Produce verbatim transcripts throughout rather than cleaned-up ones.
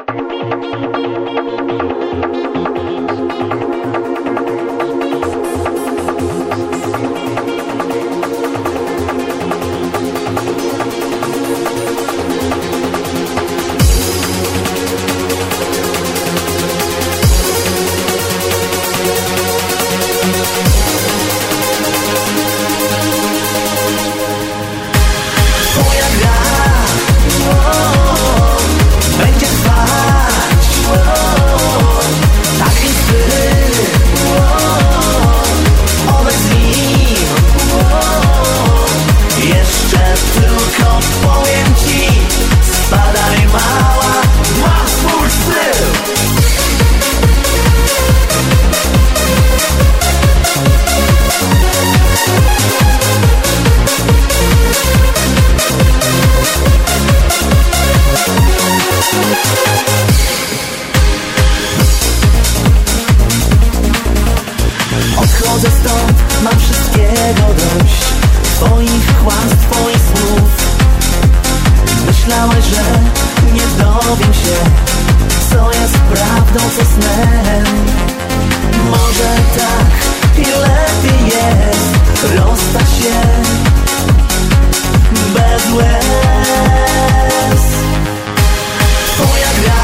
Odchodzę stąd, mam wszystkiego dość, twoich kłamstw, twoich słów. Myślałeś, że nie dowiem się, co jest prawdą, co snem. Może tak i lepiej jest rozstać się bez łez. Twoja gra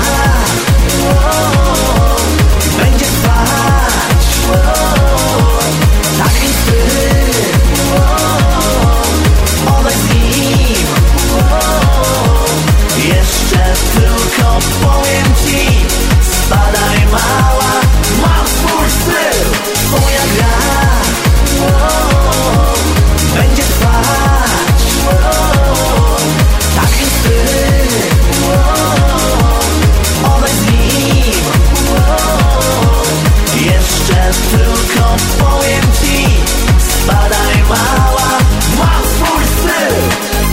o, będzie trwać o, tak więc ty o, odejdź z nim o, jeszcze tylko powiem ci, spadaj mała, mam swój styl. Twoja gra o, będzie trwać o, tak więc ty o, odejdź z nim o, jeszcze tylko powiem ci, spadaj mała, mam swój styl.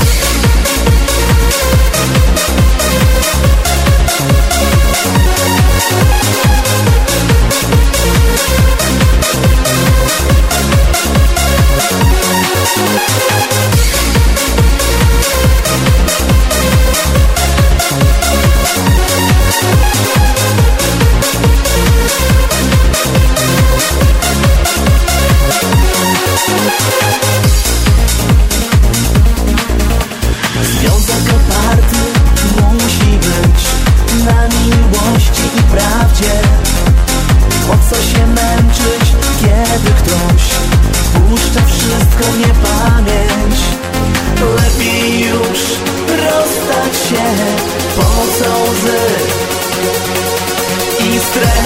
Związek oparty musi być na miłości i prawdzie. Po co się męczyć, kiedy ktoś puszcza wszystko w niepamięć? Lepiej już rozstać się, po co łzy i stres.